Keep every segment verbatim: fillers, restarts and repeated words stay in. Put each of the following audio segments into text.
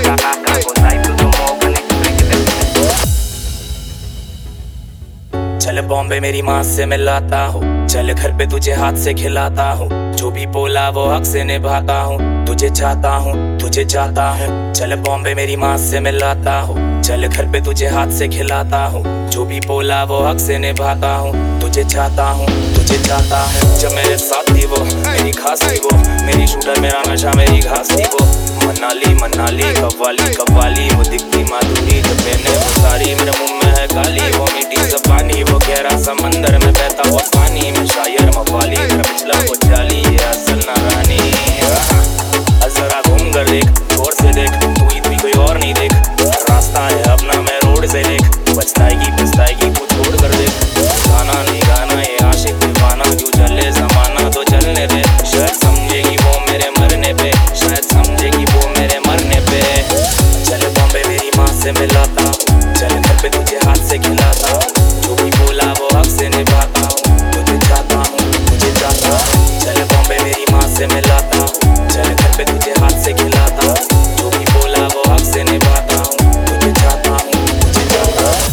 चल बॉम्बे मेरी माँ से मिलाता हूँ, चल घर पे तुझे हाथ से खिलाता हूँ, जो भी बोला वो हक से निभाता हूँ, तुझे चाहता हूँ तुझे चाहता हूँ। चल बॉम्बे मेरी माँ से मिलाता हूँ, चल घर पे तुझे हाथ से खिलाता हूँ, जो भी बोला वो हक से निभाता हूँ, तुझे चाहता हूँ तुझे चाहता हूँ। जब मेरे साथ थी वो मेरी खास थी वो, मेरी शूटर मेरा नशा मेरी घास थी वो, मनाली मनाली कव्वाली कव्वाली वो दिखती माधुरी, जब मैंने वो सारी मेरे मुंह में है गाली, वो मीठी ज़बानी वो गहरा समंदर में बहता वो पानी में शायर मवाली, मेरा पिछला वो जाली ये असल ना रानी। जरा घूम कर देख गौर से देख, तू ही तू कोई और नहीं देख, रास्ता है अपना मैं रोड से देख, पछताएगी पछताएगी तू छोड़ कर देख, गाना नहीं गाना ये आशिक दीवाना, क्यों चले जमाना तो चलने दे, शायद समझेगी वो मेरे मरने पे, शायद समझेगी वो मेरे मरने पे। चल बॉम्बे मेरी माँ से मिलाता हूँ, चल घर पे तुझे हाथ से खिलाता हूँ, जो भी बोला वो हक से निभाता हूँ, तुझे चाहता हूँ तुझे चाहता हूँ। चल बॉम्बे मेरी माँ से मिलाता हूँ, चल घर पे तुझे हाथ से खिलाता हूँ, जो भी बोला वो हक से निभाता हूँ, तुझे चाहता हूँ तुझे चाहता हूँ।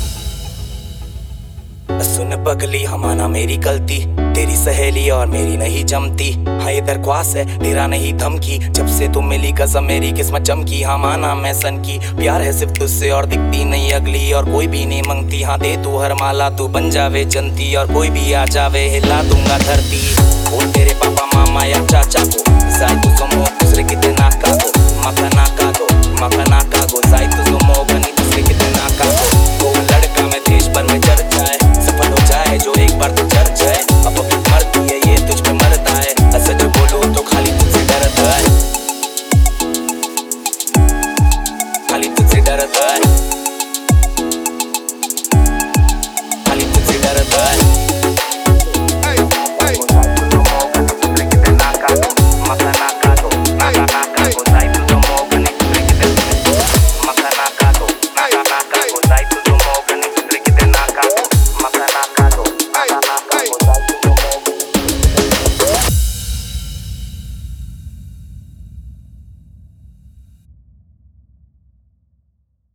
सुन पगली हमारा मेरी गलती, तेरी सहेली और मेरी नहीं जमती, हाँ ये दरख्वास्त है तेरा नहीं धमकी, जब से तुम मिली कसम मेरी किस्मत चमकी, हाँ माना मैं सन की, प्यार है सिर्फ तुझसे और दिखती नहीं अगली, और कोई भी नहीं मंगती, हाँ दे तू हर माला तू बन जावे जनती, और कोई भी आ जावे हिला दूंगा धरती। बोल तेरे पापा मामा या चाचा को, जाए तू समो दूसरे कितने नाका को, मका नाका को